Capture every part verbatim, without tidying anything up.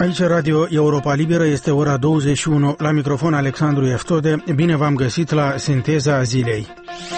Aici Radio Europa Liberă, este ora douăzeci și unu, la microfon Alexandru Eftode. Bine v-am găsit la Sinteza Zilei.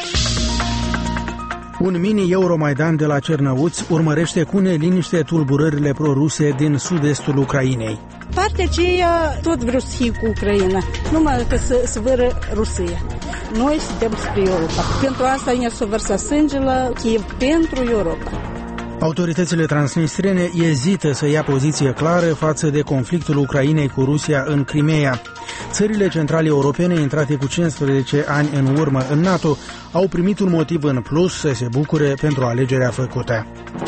Un mini-Euromaidan de la Cernăuți urmărește cu neliniște tulburările proruse din sud-estul Ucrainei. Partea aceea tot vreau să fie cu Ucraina, numai că să, să vără Rusia. Noi suntem spre Europa. Pentru asta ne s-a vărsat sânge la Kiev, pentru Europa. Autoritățile transnistrene ezită să ia poziție clară față de conflictul Ucrainei cu Rusia în Crimea. Țările centrale europene, intrate cu cincisprezece ani în urmă în NATO, au primit un motiv în plus să se bucure pentru alegerea făcută.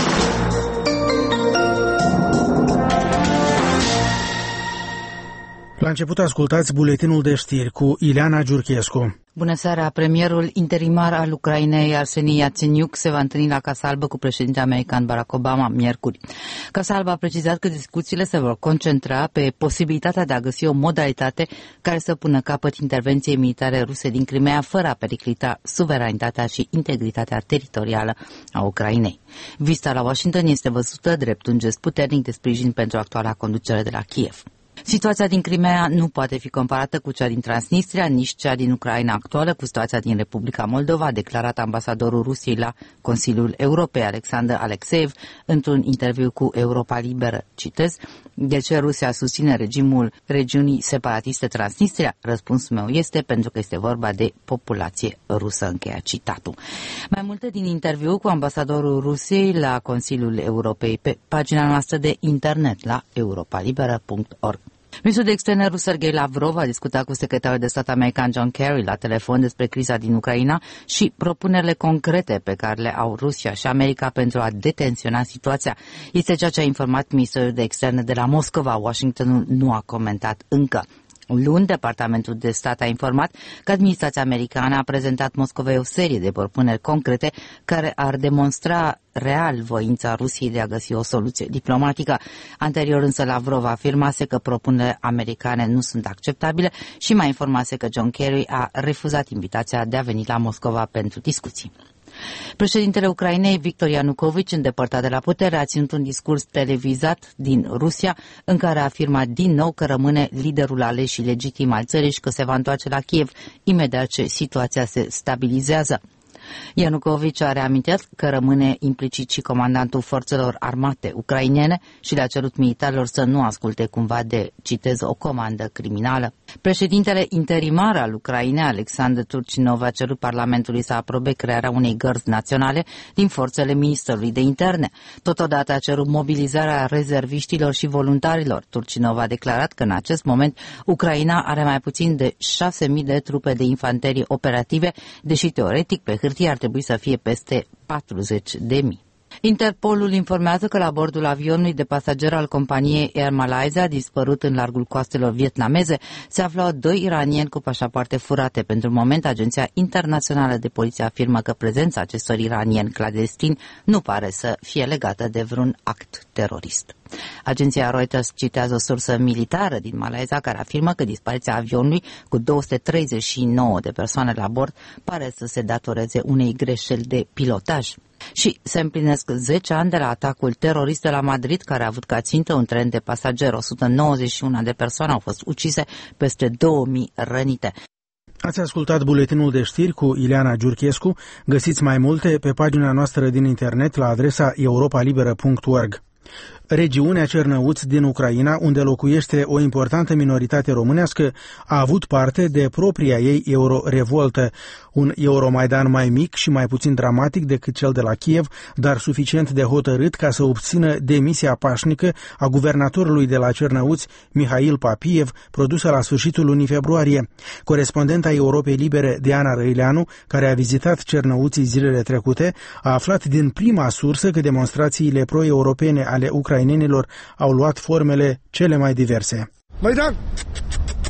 La început ascultați buletinul de știri cu Ileana Giurchescu. Bună seara! Premierul interimar al Ucrainei, Arseni Yatsenyuk, se va întâlni la Casa Albă cu președintele american Barack Obama miercuri. Casa Albă a precizat că discuțiile se vor concentra pe posibilitatea de a găsi o modalitate care să pună capăt intervenției militare ruse din Crimea fără a periclita suveranitatea și integritatea teritorială a Ucrainei. Vizita la Washington este văzută drept un gest puternic de sprijin pentru actuala conducere de la Kiev. Situația din Crimea nu poate fi comparată cu cea din Transnistria, nici cea din Ucraina actuală cu situația din Republica Moldova, a declarat ambasadorul Rusiei la Consiliul Europei, Alexander Alexeev, într-un interviu cu Europa Liberă. Citez: de ce Rusia susține regimul regiunii separatiste Transnistria? Răspunsul meu este pentru că este vorba de populație rusă, încheia citatul. Mai multe din interviu cu ambasadorul Rusiei la Consiliul Europei pe pagina noastră de internet la europa liberă punct org. Ministrul de Externe rus Sergei Lavrov a discutat cu secretarul de stat american John Kerry la telefon despre criza din Ucraina și propunerile concrete pe care le au Rusia și America pentru a detensiona situația. Este ceea ce a informat ministrul de Externe de la Moscova. Washingtonul nu a comentat încă. Luni, Departamentul de Stat a informat că administrația americană a prezentat Moscovei o serie de propuneri concrete care ar demonstra real voința Rusiei de a găsi o soluție diplomatică. Anterior însă Lavrov afirmase că propunerile americane nu sunt acceptabile și mai informase că John Kerry a refuzat invitația de a veni la Moscova pentru discuții. Președintele Ucrainei, Victor Yanukovych, îndepărtat de la putere, a ținut un discurs televizat din Rusia în care a afirmat din nou că rămâne liderul ales și legitim al țării și că se va întoarce la Kiev imediat ce situația se stabilizează. Yanukovych a reamintit că rămâne implicit și comandantul forțelor armate ucrainene și le-a cerut militarilor să nu asculte cumva de, citez, o comandă criminală. Președintele interimar al Ucrainei, Alexander Turchinov, a cerut Parlamentului să aprobe crearea unei gărzi naționale din forțele Ministerului de Interne. Totodată a cerut mobilizarea rezerviștilor și voluntarilor. Turchinov a declarat că în acest moment Ucraina are mai puțin de șase mii de trupe de infanterie operative, deși teoretic pe hârtie ar trebui să fie peste patruzeci de mii. Interpolul informează că la bordul avionului de pasageri al companiei Air Malaysia, dispărut în largul coastelor vietnameze, se aflau doi iranieni cu pașapoarte furate. Pentru moment, Agenția Internațională de Poliție afirmă că prezența acestor iranieni clandestini nu pare să fie legată de vreun act terorist. Agenția Reuters citează o sursă militară din Malaysia care afirmă că dispariția avionului cu două sute treizeci și nouă de persoane la bord pare să se datoreze unei greșeli de pilotaj. Și se împlinesc zece ani de la atacul terorist de la Madrid, care a avut ca țintă un tren de pasageri. o sută nouăzeci și unu de persoane au fost ucise, peste două mii rănite. Ați ascultat buletinul de știri cu Ileana Giurchescu. Găsiți mai multe pe pagina noastră din internet la adresa europa liberă punct org. Regiunea Cernăuți din Ucraina, unde locuiește o importantă minoritate românească, a avut parte de propria ei euro-revoltă, un Euromaidan mai mic și mai puțin dramatic decât cel de la Kiev, dar suficient de hotărât ca să obțină demisia pașnică a guvernatorului de la Cernăuți, Mihail Papiev, produsă la sfârșitul lunii februarie. Corespondenta Europei Libere, Diana Răileanu, care a vizitat Cernăuții zilele trecute, a aflat din prima sursă că demonstrațiile pro-europene ale ucrainenilor au luat formele cele mai diverse. Maidan!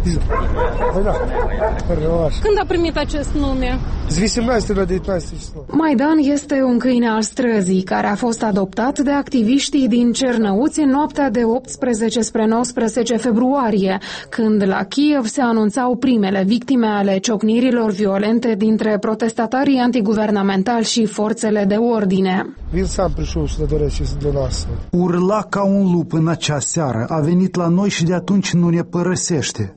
Când a primit acest nume? Maidan este un câine al străzii care a fost adoptat de activiștii din Cernăuți în noaptea de optsprezece spre nouăsprezece februarie, când la Kiev se anunțau primele victime ale ciocnirilor violente dintre protestatarii antiguvernamentali și forțele de ordine. Urla ca un lup în acea seară, a venit la noi și de atunci nu ne părăsește.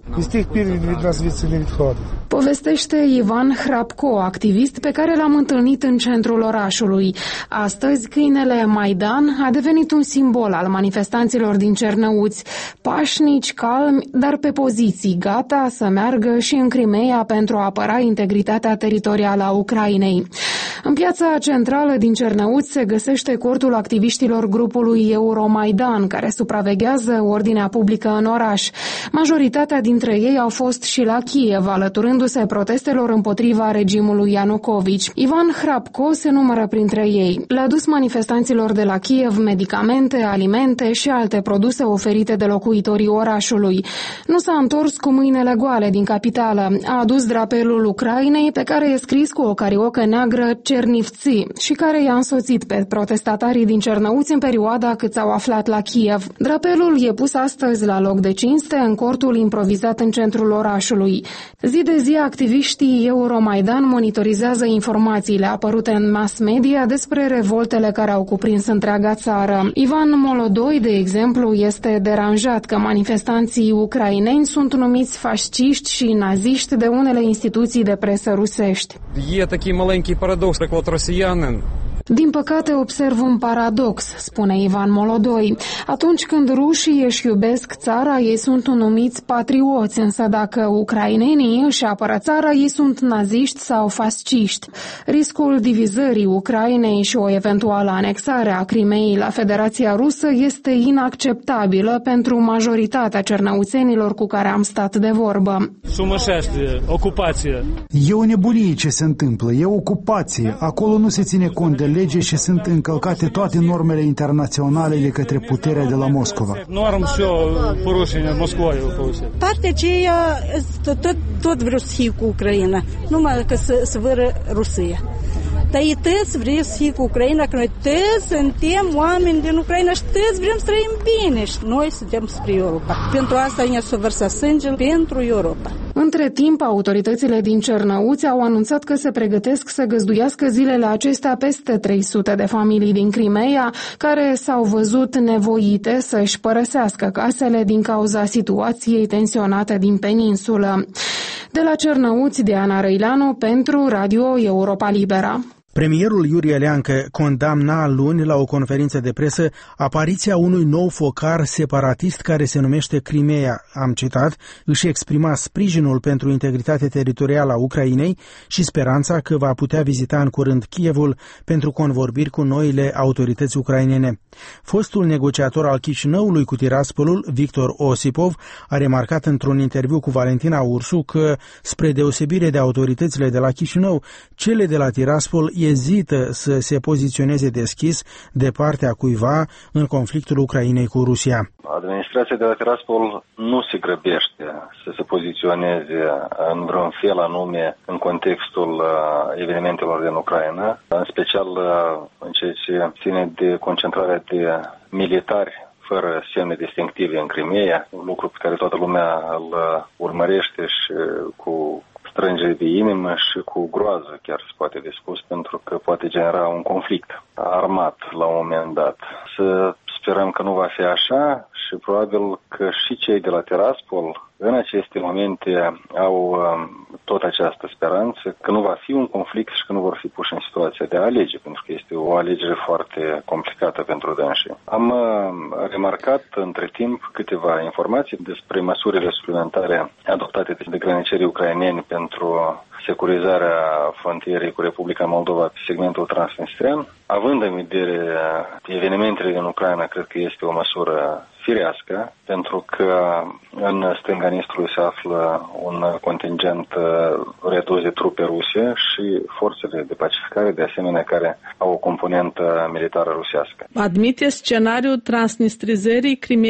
Povestește Ivan Hrabko, activist pe care l-am întâlnit în centrul orașului. Astăzi, câinele Maidan a devenit un simbol al manifestanților din Cernăuți, pașnici, calmi, dar pe poziții, gata să meargă și în Crimea pentru a apăra integritatea teritorială a Ucrainei. În piața centrală din Cernăuți se găsește cortul activiștilor grupului Euromaidan, care supraveghează ordinea publică în oraș. Majoritatea dintre ei au fost și la Kiev, alăturându-se protestelor împotriva regimului Ianucovici. Ivan Hrabko se numără printre ei. Le-a dus manifestanților de la Kiev medicamente, alimente și alte produse oferite de locuitorii orașului. Nu s-a întors cu mâinile goale din capitală. A adus drapelul Ucrainei, pe care e scris cu o cariocă neagră Cernivtsi și care i-a însoțit pe protestatarii din Cernăuți în perioada cât s-au aflat la Kiev. Drapelul e pus astăzi la loc de cinste în cortul improvizat în centrul orașului. Zi de zi, activiștii Euromaidan monitorizează informațiile apărute în mass media despre revoltele care au cuprins întreaga țară. Ivan Molodoi, de exemplu, este deranjat că manifestanții ucraineni sunt numiți fasciști și naziști de unele instituții de presă rusești. E такий маленький парадокс, як от росіянин. Din păcate observ un paradox, spune Ivan Molodoi. Atunci când rușii își iubesc țara, ei sunt numiți patrioți, însă dacă ucrainenii își apără țara, ei sunt naziști sau fasciști. Riscul divizării Ucrainei și o eventuală anexare a Crimeei la Federația Rusă este inacceptabilă pentru majoritatea cernăuțenilor cu care am stat de vorbă. Sumășește, ocupație. E o nebunie ce se întâmplă, e ocupație. Acolo nu se ține cont de lege și sunt încălcate toate normele internaționale de către puterea de la Moscova. Norm și porușenia Moscovei. Partea aceea tot, tot vreau să fie cu Ucraina, numai că să, să vără Rusia. Dar ei toți vrem să fie cu Ucraina, că noi toți suntem oameni din Ucraina și toți vrem să trăim bine și noi suntem spre Europa. Pentru asta ne s-a vărsat sângele pentru Europa. Între timp, autoritățile din Cernăuți au anunțat că se pregătesc să găzduiască zilele acestea peste trei sute de familii din Crimea, care s-au văzut nevoite să-și părăsească casele din cauza situației tensionate din peninsulă. De la Cernăuți, Diana Răileanu pentru Radio Europa Libera. Premierul Iurie Leancă condamna luni la o conferință de presă apariția unui nou focar separatist care se numește Crimea. Am citat, își exprima sprijinul pentru integritate teritorială a Ucrainei și speranța că va putea vizita în curând Kievul pentru convorbiri cu noile autorități ucrainene. Fostul negociator al Chișinăului cu Tiraspolul, Victor Osipov, a remarcat într-un interviu cu Valentina Ursu că, spre deosebire de autoritățile de la Chișinău, cele de la Tiraspol ezită să se poziționeze deschis de partea cuiva în conflictul Ucrainei cu Rusia. Administrația de la Tiraspol nu se grăbește să se poziționeze în vreun fel anume în contextul evenimentelor din Ucraina, în special în ceea ce ține de concentrarea de militari fără semne distinctive în Crimea, un lucru pe care toată lumea îl urmărește și cu strângere de inimă și cu groază, chiar se poate de spus, pentru că poate genera un conflict armat la un moment dat. Să sperăm că nu va fi așa și probabil că și cei de la Tiraspol în aceste momente au tot această speranță că nu va fi un conflict și că nu vor fi puși în situația de a alege, pentru că este o alegere foarte complicată pentru dânsii. Am remarcat între timp câteva informații despre măsurile suplimentare adoptate de granicerii ucraineni pentru securizarea frontierei cu Republica Moldova pe segmentul transnistrian. Având în vedere evenimentele din Ucraina, cred că este o măsură firească, pentru că în stânga Nistrului se află un contingent redus de trupe ruse și forțele de pacificare, de asemenea, care au o componentă militară rusească. Admite scenariul transnistrizării Crimeei?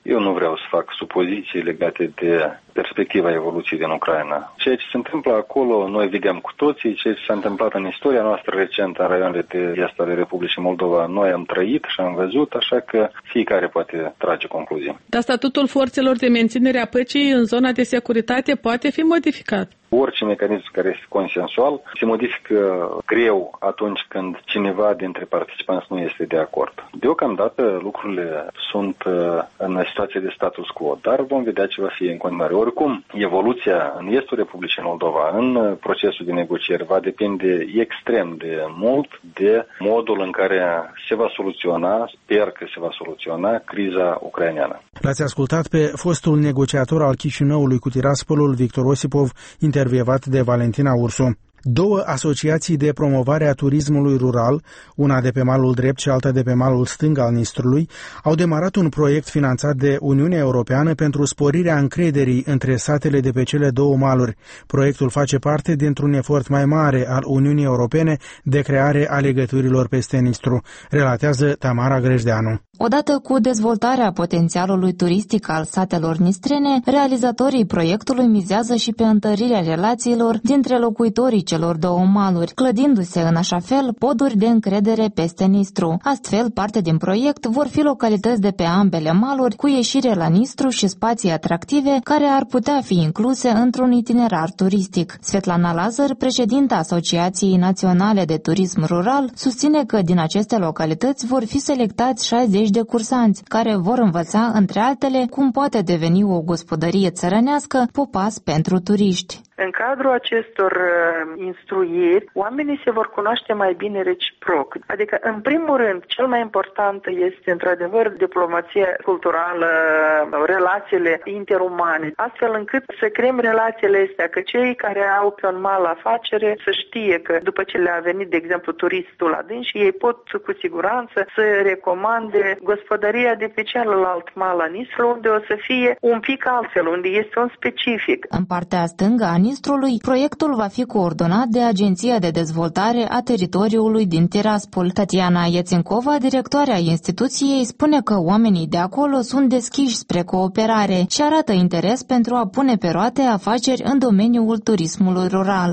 Eu nu vreau să fac supoziții legate de perspectiva evoluției din Ucraina. Ceea ce se întâmplă acolo, noi vedem cu toții, ceea ce s-a întâmplat în istoria noastră recentă în raioanele de est ale Republicii Moldova, noi am trăit și am văzut, așa că fiecare poate trage concluzii. Dar statutul forțelor de menținere a păcii în zona de securitate poate fi modificat. Orice mecanism care este consensual se modifică greu atunci când cineva dintre participanți nu este de acord. Deocamdată lucrurile sunt în situație de status quo, dar vom vedea ce va fi în continuare. Oricum, evoluția în estul Republicii Moldova, în procesul de negocieri, va depinde extrem de mult de modul în care se va soluționa, sper că se va soluționa, criza ucraineană. L-ați ascultat pe fostul negociator al Chișinăului cu Tiraspolul, Victor Osipov, intervievat de Valentina Ursu. Două asociații de promovare a turismului rural, una de pe malul drept și alta de pe malul stâng al Nistrului, au demarat un proiect finanțat de Uniunea Europeană pentru sporirea încrederii între satele de pe cele două maluri. Proiectul face parte dintr-un efort mai mare al Uniunii Europene de creare a legăturilor peste Nistru, relatează Tamara Grejdeanu. Odată cu dezvoltarea potențialului turistic al satelor nistrene, realizatorii proiectului mizează și pe întărirea relațiilor dintre locuitorii celor două maluri, clădindu-se în așa fel poduri de încredere peste Nistru. Astfel, parte din proiect vor fi localități de pe ambele maluri cu ieșire la Nistru și spații atractive care ar putea fi incluse într-un itinerar turistic. Svetlana Lazar, președinta Asociației Naționale de Turism Rural, susține că din aceste localități vor fi selectați șaizeci de cursanți, care vor învăța, între altele, cum poate deveni o gospodărie țărănească popas pentru turiști. În cadrul acestor uh, instruiri, oamenii se vor cunoaște mai bine reciproc. Adică, în primul rând, cel mai important este, într-adevăr, diplomația culturală, relațiile interumane, astfel încât să creăm relațiile astea, că cei care au pe un mal afacere să știe că după ce le-a venit, de exemplu, turistul la dâns, ei pot cu siguranță să recomande gospodăria de pe celălalt mal la Nistru, unde o să fie un pic altfel, unde este un specific. În partea stângă a Nistrului, proiectul va fi coordonat de Agenția de Dezvoltare a Teritoriului din Tiraspol. Tatiana Iețincova, directoarea instituției, spune că oamenii de acolo sunt deschiși spre cooperare și arată interes pentru a pune pe roate afaceri în domeniul turismului rural.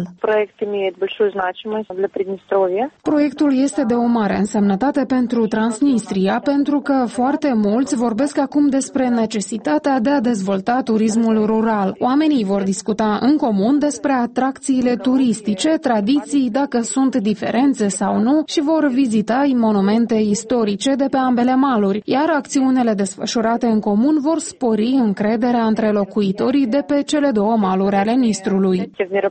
Proiectul este de o mare însemnătate pentru Transnistria, pentru că foarte mulți vorbesc acum despre necesitatea de a dezvolta turismul rural. Oamenii vor discuta în comun despre atracțiile turistice, tradiții, dacă sunt diferențe sau nu, și vor vizita monumente istorice de pe ambele maluri, iar acțiunile desfășurate în comun vor spori încrederea între locuitorii de pe cele două maluri ale Nistrului.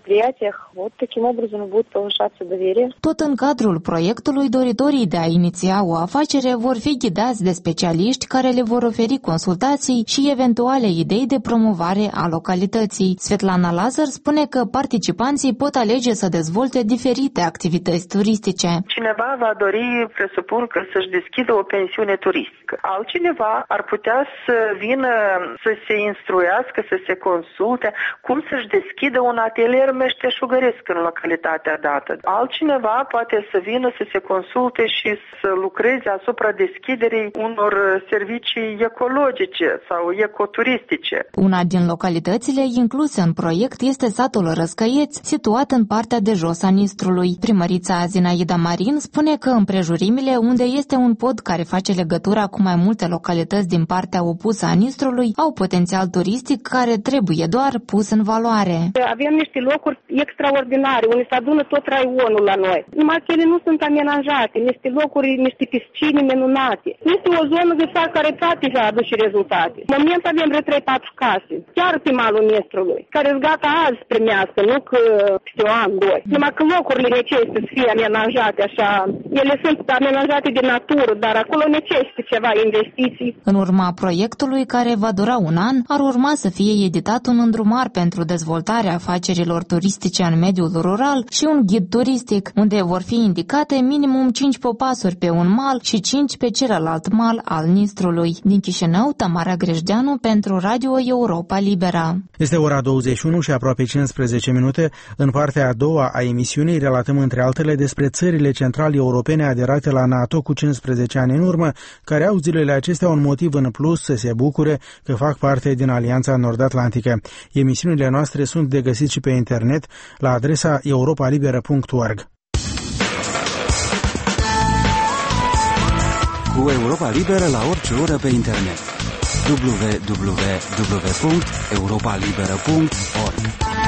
Tot în cadrul proiectului, doritorii de a iniția o afacere vor fi ghidați de specialiști care le vor oferi consultații și eventuale idei de promovare a localității. Svetlana Lazar spune că participanții pot alege să dezvolte diferite activități turistice. Cineva va dori, presupun, că să-și deschidă o pensiune turistică. Altcineva ar putea să vină să se instruiască, să se consulte cum să-și deschidă un atelier meșteșugăresc în localitatea dată. Altcineva poate să vină să se consulte și să lucreze asupra deschiderii unor servicii ecologice sau ecoturistice. Una din localitățile incluse în proiect este satul Răscăieți, situat în partea de jos a Nistrului. Primărița Zinaida Marin spune că împrejurimile, unde este un pod care face legătura cu mai multe localități din partea opusă a Nistrului, au potențial turistic care trebuie doar pus în valoare. Avem niște locuri extraordinare, unde se adună tot raionul la noi. Numai că ele nu sunt amenajate, niște locuri, niște piscine minunate. Este o zonă de sat care poate să aduce rezultate. În moment avem vreo trei patru case, chiar pe malul Nistrului, care sunt gata azi să primească, nu că peste un an, doi. Numai că locurile necesită să fie amenajate așa. Ele sunt amenajate de natură, dar acolo necesită ceva investiții. În urma proiectului, care va dura un an, ar urma să fie editat un îndrumar pentru dezvoltarea afacerilor turistice în mediul rural și un ghid turistic, unde vor fi indicate minimum cinci popasuri pe un mal și cinci pe celălalt mal al Nistrului. Din Chișinău, Tamara Grejdeanu pentru Radio Europa Libera. Este ora douăzeci și unu și aproape cincisprezece minute. În partea a doua a emisiunii relatăm între altele despre țările centrale centrale europene aderate la NATO cu cincisprezece ani în urmă, care au zilele acestea un motiv în plus să se bucure că fac parte din Alianța Nord-Atlantică. Emisiunile noastre sunt de găsit și pe internet la adresa europa liberă punct org. Cu Europa Liberă la orice oră pe internet. w w w punct europa liberă punct org.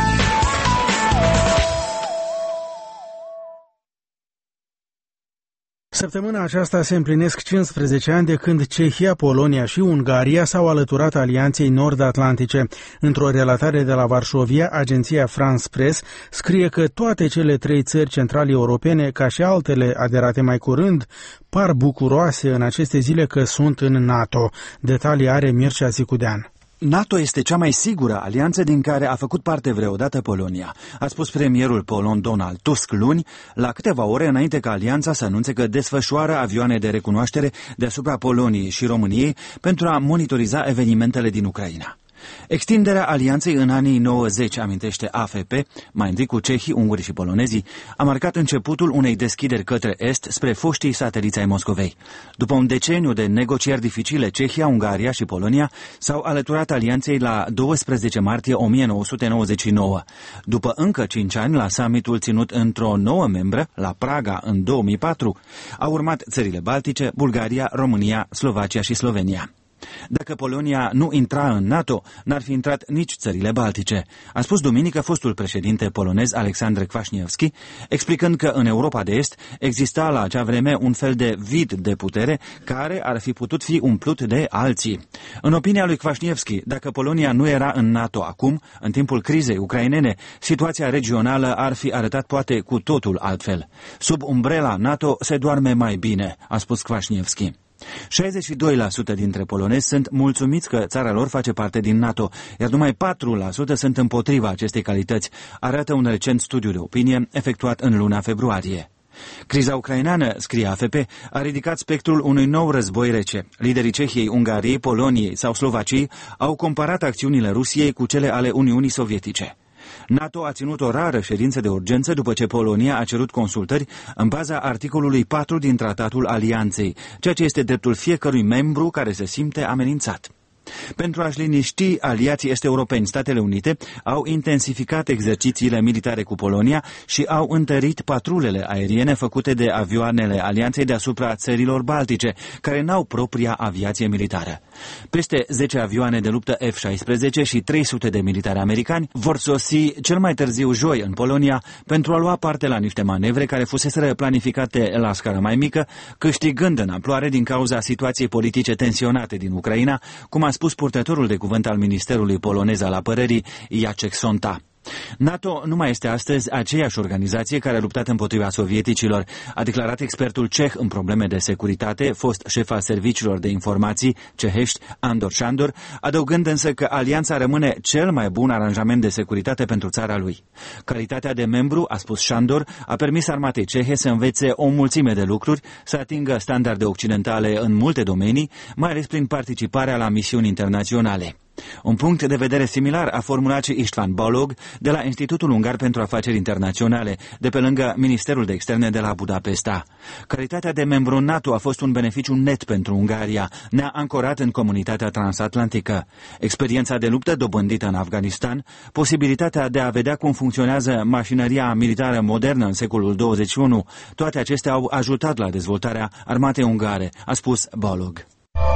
Săptămâna aceasta se împlinesc cincisprezece ani de când Cehia, Polonia și Ungaria s-au alăturat Alianței Nord-Atlantice. Într-o relatare de la Varșovia, agenția France Press scrie că toate cele trei țări centrale europene, ca și altele aderate mai curând, par bucuroase în aceste zile că sunt în NATO. Detalii are Mircea Zicudean. NATO este cea mai sigură alianță din care a făcut parte vreodată Polonia, a spus premierul polon Donald Tusk luni, la câteva ore înainte ca alianța să anunțe că desfășoară avioane de recunoaștere deasupra Poloniei și României pentru a monitoriza evenimentele din Ucraina. Extinderea alianței în anii nouăzeci, amintește A F P, mai întâi cu cehii, ungurii și polonezii, a marcat începutul unei deschideri către est spre foștii sateliți ai Moscovei. După un deceniu de negocieri dificile, Cehia, Ungaria și Polonia s-au alăturat alianței la doisprezece martie o mie nouă sute nouăzeci și nouă. După încă cinci ani, la summitul ținut într-o nouă membră, la Praga, în două mii patru, au urmat țările Baltice, Bulgaria, România, Slovacia și Slovenia. Dacă Polonia nu intra în NATO, n-ar fi intrat nici țările Baltice, a spus duminică fostul președinte polonez Alexandre Kwaśniewski, explicând că în Europa de Est exista la acea vreme un fel de vid de putere care ar fi putut fi umplut de alții. În opinia lui Kwaśniewski, dacă Polonia nu era în NATO acum, în timpul crizei ucrainene, situația regională ar fi arătat poate cu totul altfel. Sub umbrela NATO se doarme mai bine, a spus Kwaśniewski. șaizeci și doi la sută dintre polonezi sunt mulțumiți că țara lor face parte din NATO, iar numai patru la sută sunt împotriva acestei calități, arată un recent studiu de opinie efectuat în luna februarie. Criza ucraineană, scrie A F P, a ridicat spectrul unui nou război rece. Liderii Cehiei, Ungariei, Poloniei sau Slovaciei au comparat acțiunile Rusiei cu cele ale Uniunii Sovietice. NATO a ținut o rară ședință de urgență după ce Polonia a cerut consultări în baza articolului patru din Tratatul Alianței, ceea ce este dreptul fiecărui membru care se simte amenințat. Pentru a-și liniști aliații est-europeni, Statele Unite au intensificat exercițiile militare cu Polonia și au întărit patrulele aeriene făcute de avioanele alianței deasupra țărilor baltice, care n-au propria aviație militară. Peste zece avioane de luptă F șaisprezece și trei sute de militari americani vor sosi cel mai târziu joi în Polonia pentru a lua parte la niște manevre care fuseseră planificate la scară mai mică, câștigând în amploare din cauza situației politice tensionate din Ucraina, cum a spus purtătorul de cuvânt al Ministerului polonez al Apărării, Jacek Sonta. NATO nu mai este astăzi aceeași organizație care a luptat împotriva sovieticilor, a declarat expertul ceh în probleme de securitate, fost șef al serviciilor de informații cehești, Andor Sandor, adăugând însă că alianța rămâne cel mai bun aranjament de securitate pentru țara lui. Calitatea de membru, a spus Sandor, a permis armatei cehe să învețe o mulțime de lucruri, să atingă standarde occidentale în multe domenii, mai ales prin participarea la misiuni internaționale. Un punct de vedere similar a formulat și István Balog de la Institutul Ungar pentru Afaceri Internaționale, de pe lângă Ministerul de Externe de la Budapesta. Calitatea de membru NATO a fost un beneficiu net pentru Ungaria, ne-a ancorat în comunitatea transatlantică. Experiența de luptă dobândită în Afganistan, posibilitatea de a vedea cum funcționează mașinăria militară modernă în secolul douăzeci și unu, toate acestea au ajutat la dezvoltarea armatei ungare, a spus Balog.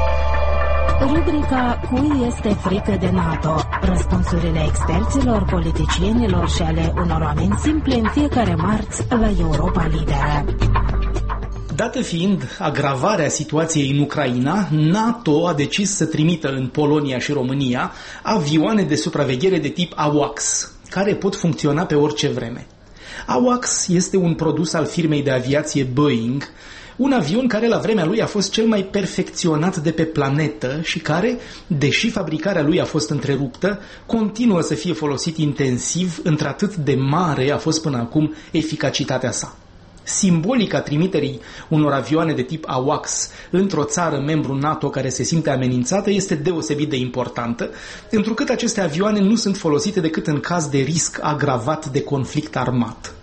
Rubrica Cui este frică de NATO? Răspunsurile experților, politicienilor și ale unor oameni simpli în fiecare marți la Europa Liberă. Dată fiind agravarea situației în Ucraina, NATO a decis să trimită în Polonia și România avioane de supraveghere de tip AWACS, care pot funcționa pe orice vreme. AWACS este un produs al firmei de aviație Boeing, un avion care la vremea lui a fost cel mai perfecționat de pe planetă și care, deși fabricarea lui a fost întreruptă, continuă să fie folosit intensiv, într-atât de mare a fost până acum eficacitatea sa. Simbolica trimiterii unor avioane de tip AWACS într-o țară membru NATO care se simte amenințată este deosebit de importantă, întrucât aceste avioane nu sunt folosite decât în caz de risc agravat de conflict armat.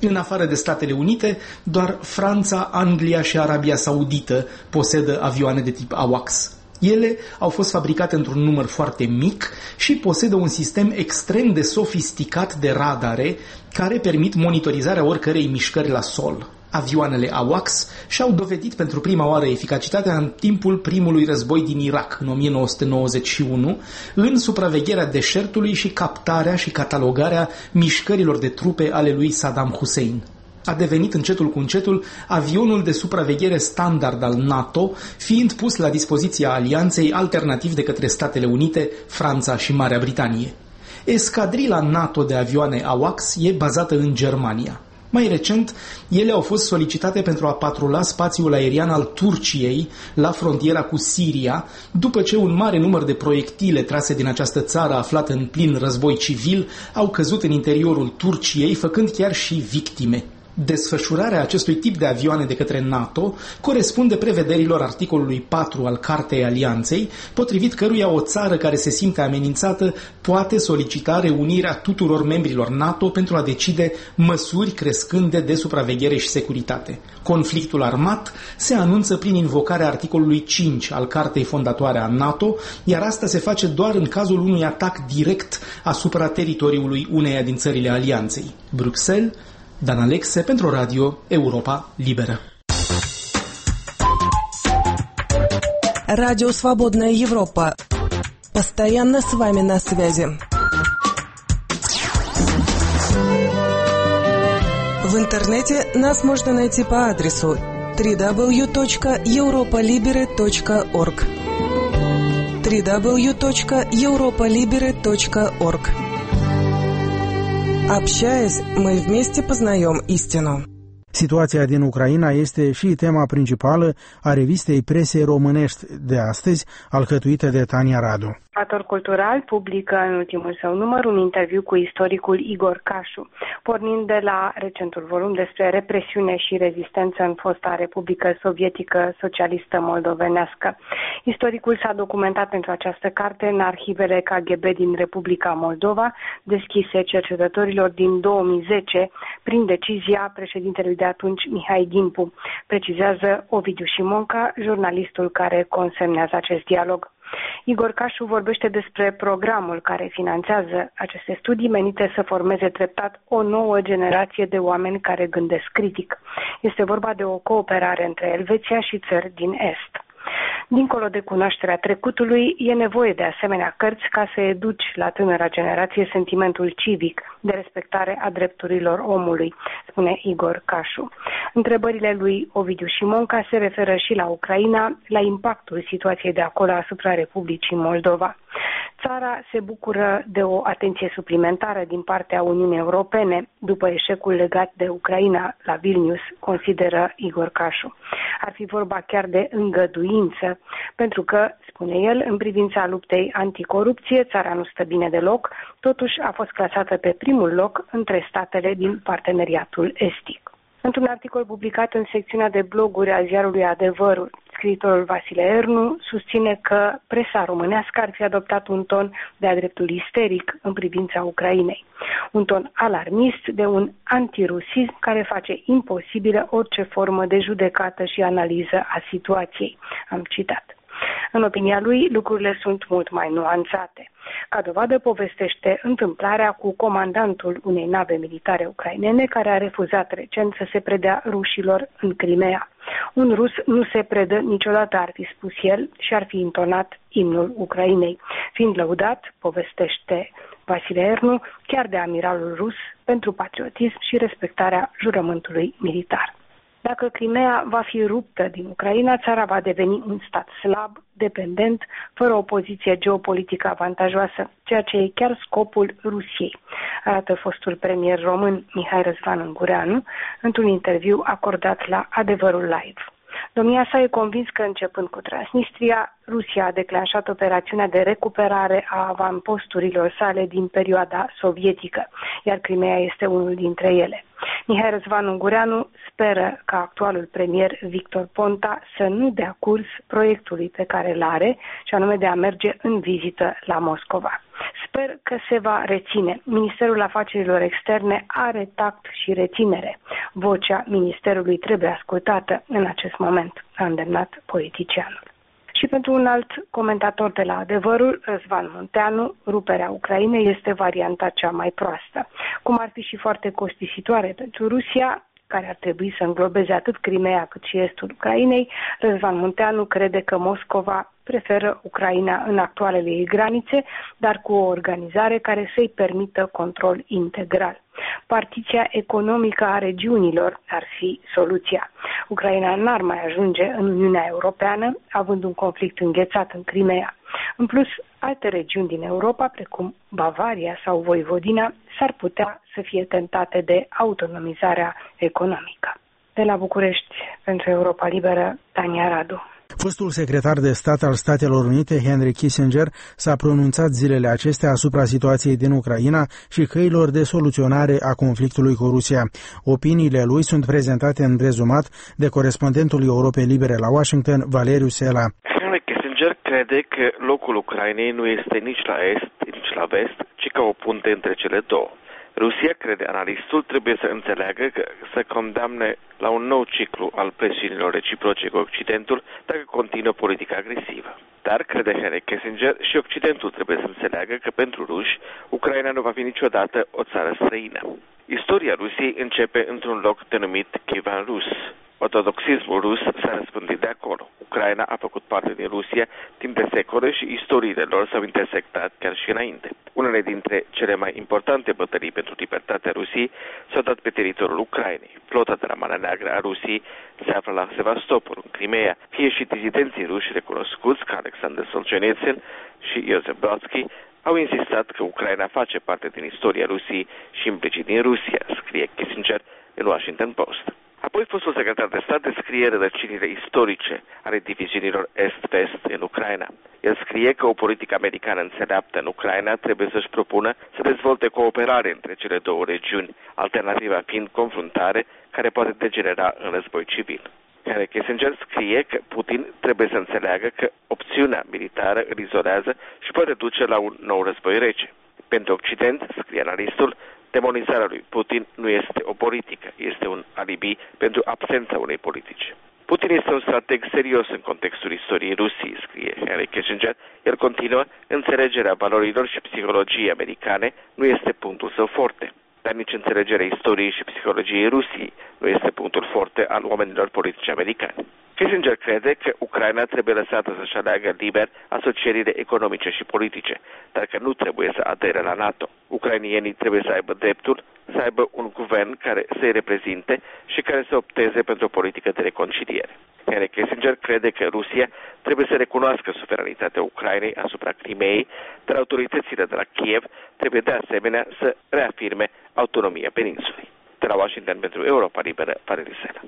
În afară de Statele Unite, doar Franța, Anglia și Arabia Saudită posedă avioane de tip AWACS. Ele au fost fabricate într-un număr foarte mic și posedă un sistem extrem de sofisticat de radare care permit monitorizarea oricărei mișcări la sol. Avioanele AWACS și-au dovedit pentru prima oară eficacitatea în timpul primului război din Irak, în o mie nouă sute nouăzeci și unu, în supravegherea deșertului și captarea și catalogarea mișcărilor de trupe ale lui Saddam Hussein. A devenit încetul cu încetul avionul de supraveghere standard al NATO, fiind pus la dispoziția alianței alternativ de către Statele Unite, Franța și Marea Britanie. Escadrila NATO de avioane AWACS e bazată în Germania. Mai recent, ele au fost solicitate pentru a patrula spațiul aerian al Turciei la frontiera cu Siria, după ce un mare număr de proiectile trase din această țară aflată în plin război civil au căzut în interiorul Turciei, făcând chiar și victime. Desfășurarea acestui tip de avioane de către NATO corespunde prevederilor articolului patru al Cartei Alianței, potrivit căruia o țară care se simte amenințată poate solicita reunirea tuturor membrilor NATO pentru a decide măsuri crescânde de supraveghere și securitate. Conflictul armat se anunță prin invocarea articolului cinci al Cartei Fondatoare a NATO, iar asta se face doar în cazul unui atac direct asupra teritoriului uneia din țările Alianței. Bruxelles, Dan Alexe pentru Radio Europa Liberă. Радио «Свободная Европа». Постоянно с вами на связи. В интернете нас можно найти по адресу дабл ю дабл ю дабл ю точка европа либере точка орг дабл ю дабл ю дабл ю точка европа либере точка орг. Общаясь, мы вместе познаем истину. Situația din Ucraina este și tema principală a revistei presei românești de astăzi, alcătuită de Tania Radu. Ator Cultural publică în ultimul său număr un interviu cu istoricul Igor Cașu, pornind de la recentul volum despre represiune și rezistență în fosta Republică Sovietică Socialistă Moldovenească. Istoricul s-a documentat pentru această carte în arhivele K G B din Republica Moldova, deschise cercetătorilor din două mii zece prin decizia președintelui de atunci Mihai Gimpu, precizează Ovidiu Șimonca, jurnalistul care consemnează acest dialog. Igor Cașu vorbește despre programul care finanțează aceste studii menite să formeze treptat o nouă generație de oameni care gândesc critic. Este vorba de o cooperare între Elveția și țări din Est. Dincolo de cunoașterea trecutului, e nevoie de asemenea cărți ca să educi la tânăra generație sentimentul civic de respectare a drepturilor omului, spune Igor Cașu. Întrebările lui Ovidiu Șimonca se referă și la Ucraina, la impactul situației de acolo asupra Republicii Moldova. Țara se bucură de o atenție suplimentară din partea Uniunii Europene după eșecul legat de Ucraina la Vilnius, consideră Igor Cașu. Ar fi vorba chiar de îngăduință, pentru că, spune el, în privința luptei anticorupție, țara nu stă bine deloc, totuși a fost clasată pe primul loc între statele din parteneriatul estic. Într-un articol publicat în secțiunea de bloguri a ziarului Adevărul, scriitorul Vasile Ernu susține că presa românească ar fi adoptat un ton de-a dreptul isteric în privința Ucrainei. Un ton alarmist de un antirusism care face imposibilă orice formă de judecată și analiză a situației. Am citat. În opinia lui, lucrurile sunt mult mai nuanțate. Ca dovadă povestește întâmplarea cu comandantul unei nave militare ucrainene care a refuzat recent să se predea rușilor în Crimea. Un rus nu se predă niciodată, ar fi spus el, și ar fi intonat imnul Ucrainei, fiind lăudat, povestește Vasile Ernu, chiar de amiralul rus pentru patriotism și respectarea jurământului militar. Dacă Crimea va fi ruptă din Ucraina, țara va deveni un stat slab, dependent, fără o poziție geopolitică avantajoasă, ceea ce e chiar scopul Rusiei, arată fostul premier român Mihai Răzvan Ungureanu într-un interviu acordat la Adevărul Live. Domnia sa e convins că, începând cu Transnistria, Rusia a declanșat operațiunea de recuperare a avamposturilor sale din perioada sovietică, iar Crimea este unul dintre ele. Mihai Răzvan Ungureanu speră ca actualul premier Victor Ponta să nu dea curs proiectului pe care îl are, și anume de a merge în vizită la Moscova. Sper că se va reține. Ministerul Afacerilor Externe are tact și reținere. Vocea ministerului trebuie ascultată în acest moment, a îndemnat politicianul. Și pentru un alt comentator de la Adevărul, Răzvan Munteanu, ruperea Ucrainei este varianta cea mai proastă. Cum ar fi și foarte costisitoare pentru Rusia, care ar trebui să înglobeze atât Crimea cât și estul Ucrainei, Răzvan Munteanu crede că Moscova preferă Ucraina în actualele ei granițe, dar cu o organizare care să-i permită control integral. Partiția economică a regiunilor ar fi soluția. Ucraina n-ar mai ajunge în Uniunea Europeană, având un conflict înghețat în Crimea. În plus, alte regiuni din Europa, precum Bavaria sau Voivodina, s-ar putea să fie tentate de autonomizarea economică. De la București, pentru Europa Liberă, Tania Radu. Fostul secretar de stat al Statelor Unite, Henry Kissinger, s-a pronunțat zilele acestea asupra situației din Ucraina și căilor de soluționare a conflictului cu Rusia. Opiniile lui sunt prezentate în rezumat de corespondentul Europei Libere la Washington, Valeriu Sela. Henry Kissinger crede că locul Ucrainei nu este nici la est, nici la vest, ci ca o punte între cele două. Rusia, crede analistul, trebuie să înțeleagă că să condamne la un nou ciclu al presiunilor reciproce cu Occidentul dacă continuă politica agresivă. Dar, crede Henry Kissinger, și Occidentul trebuie să înțeleagă că pentru ruși, Ucraina nu va fi niciodată o țară străină. Istoria Rusiei începe într-un loc denumit Kievan Rus. Ortodoxismul rus s-a răspândit de acolo. Ucraina a făcut parte din Rusia timp de secole și istoriile lor s-au intersectat chiar și înainte. Unele dintre cele mai importante bătălii pentru libertatea Rusiei s-au dat pe teritoriul Ucrainei. Flota de la Marea Neagră a Rusiei se află la Sevastopol, în Crimea. Fie și dizidenții ruși recunoscuți ca Alexander Solzhenitsyn și Iosif Brodsky au insistat că Ucraina face parte din istoria Rusiei și implicit din Rusia, scrie Kissinger în Washington Post. Apoi, fostul secretar de stat descrie rădăcinile istorice ale diviziunilor est-vest în Ucraina. El scrie că o politică americană înțeleaptă în Ucraina trebuie să-și propună să dezvolte cooperare între cele două regiuni, alternativa fiind confruntare care poate degenera în război civil. Henry Kissinger scrie că Putin trebuie să înțeleagă că opțiunea militară îl izolează și poate duce la un nou război rece. Pentru Occident, scrie analistul, demonizarea lui Putin nu este o politică, este un alibi pentru absența unei politici. Putin este un strateg serios în contextul istoriei Rusiei, scrie Henry Kissinger. El continuă, înțelegerea valorilor și psihologiei americane nu este punctul său forte, dar nici înțelegerea istoriei și psihologiei Rusiei nu este punctul forte al oamenilor politici americani. Kissinger crede că Ucraina trebuie lăsată să-și aleagă liber asocierile economice și politice, dar că nu trebuie să adere la NATO. Ucrainienii trebuie să aibă dreptul să aibă un guvern care să-i reprezinte și care să opteze pentru o politică de reconciliere. Henry Kissinger crede că Rusia trebuie să recunoască suveranitatea Ucrainei asupra Crimeei, dar autoritățile de la Kiev trebuie de asemenea să reafirme autonomia peninsulei. De la Washington pentru Europa Liberă, Valeriu Sela.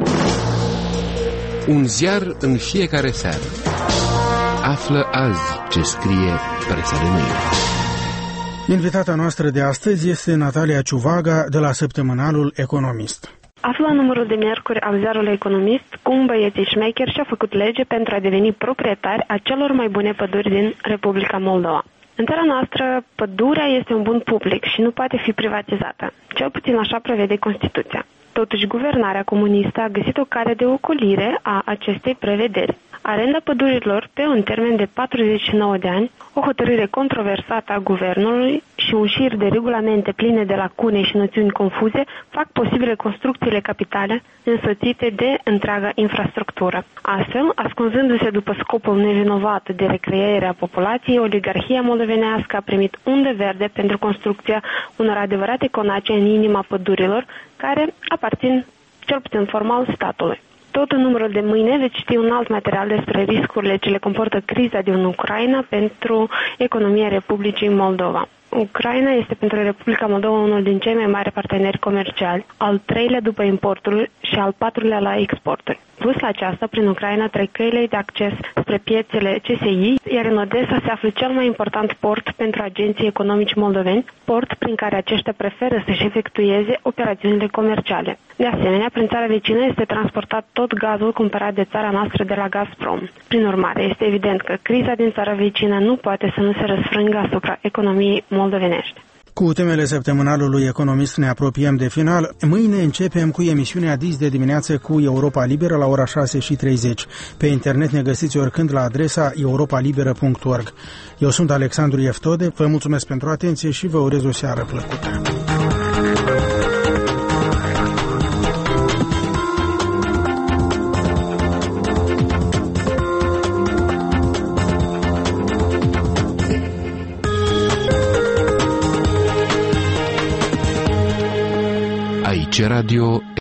Un ziar în fiecare seară. Află azi ce scrie presa de mâine. Invitata noastră de astăzi este Natalia Ciuvaga de la săptămânalul Economist. Află numărul de miercuri al ziarului Economist cum băieții șmecheri și-au făcut lege pentru a deveni proprietari a celor mai bune păduri din Republica Moldova. În țara noastră, pădurea este un bun public și nu poate fi privatizată. Cel puțin așa prevede Constituția. Totuși, guvernarea comunistă a găsit o cale de ocolire a acestei prevederi. Arenda pădurilor pe un termen de patruzeci și nouă de ani, o hotărâre controversată a guvernului și un șir de regulamente pline de lacune și noțiuni confuze fac posibile construcțiile capitale însoțite de întreaga infrastructură. Astfel, ascunzându-se după scopul nevinovat de recreere a populației, oligarhia moldovenească a primit undă verde pentru construcția unor adevărate conace în inima pădurilor, care aparțin, cel puțin formal, statului. Tot în numărul de mâine veți ști un alt material despre riscurile ce le comportă criza din Ucraina pentru economia Republicii Moldova. Ucraina este pentru Republica Moldova unul din cei mai mari parteneri comerciali, al treilea după importuri și al patrulea la exporturi. plus la aceasta, prin Ucraina trec căile de acces spre piețele C S I, iar în Odessa se află cel mai important port pentru agenții economici moldoveni, port prin care aceștia preferă să-și efectueze operațiunile comerciale. De asemenea, prin țara vecină este transportat tot gazul cumpărat de țara noastră de la Gazprom. Prin urmare, este evident că criza din țara vecină nu poate să nu se răsfrângă asupra economiei moldovenești. Cu temele săptămânalului Economist ne apropiem de final. Mâine începem cu emisiunea Dis de dimineață cu Europa Liberă la ora șase și treizeci. Pe internet ne găsiți oricând la adresa europa liberă punct org. Eu sunt Alexandru Eftode, vă mulțumesc pentru atenție și vă urez o seară plăcută. Aici Radio